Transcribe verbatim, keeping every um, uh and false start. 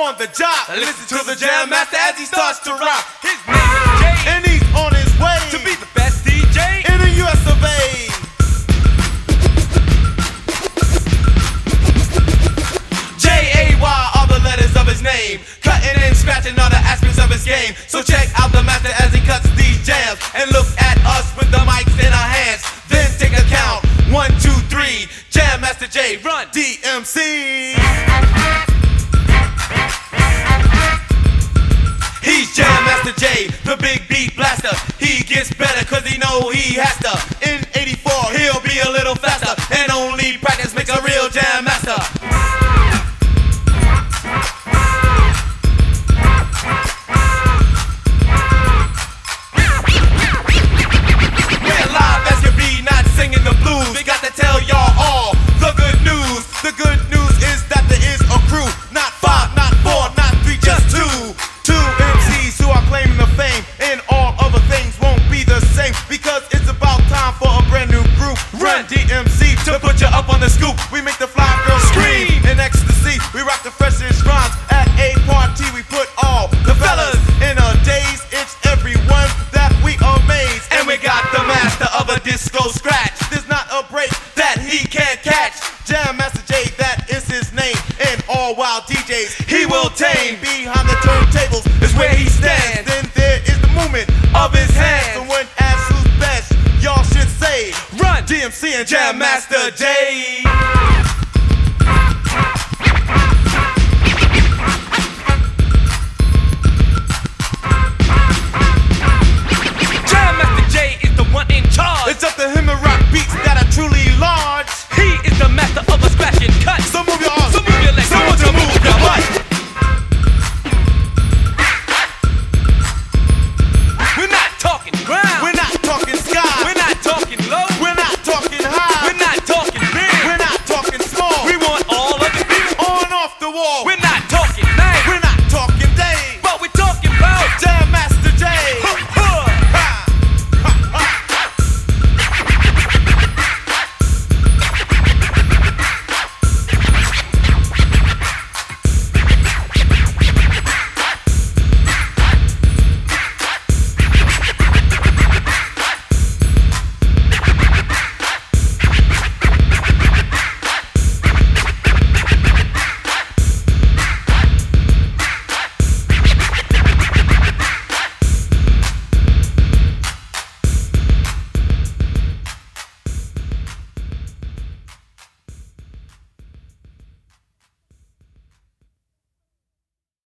on the job. Listen to the Jam Master as he starts to rock. His name is Jay, And he's on his way to be the best D J in the U S of A. J A Y are the letters of his name, cutting and scratching all the aspects of his game. So check out the master as he cuts these jams, and look at us with the mics in our hands. Then take a count, one, two, three. Jam Master J, run D M C. He's Jam Master J, the big beat blaster. He gets better cause he know he has to. In eighty-four, He'll be a little faster, and only practice makes a real Jam Master. We're live as you be, not singing the blues. We got to tell y'all all the good news. the good news is that there is a crew. Not five, not four, not three, just two. Two M Cs who are claiming the fame, and all other things won't be the same, because it's about time for a brand new group. Run D M C To put you up on the scoop, we make the fly girls scream in ecstasy. We rock the freshest rhymes at a party. We put all the fellas in a daze. It's everyone that we amaze. and we got the master of a disco scratch There's not a break that he can't catch. Jam Master J, that is his name. And all wild D Js He will tame. behind the turntables Is where he stands. Then there is the movement Of his hands. Someone asks who's best, y'all should say Run D M C and Jam Master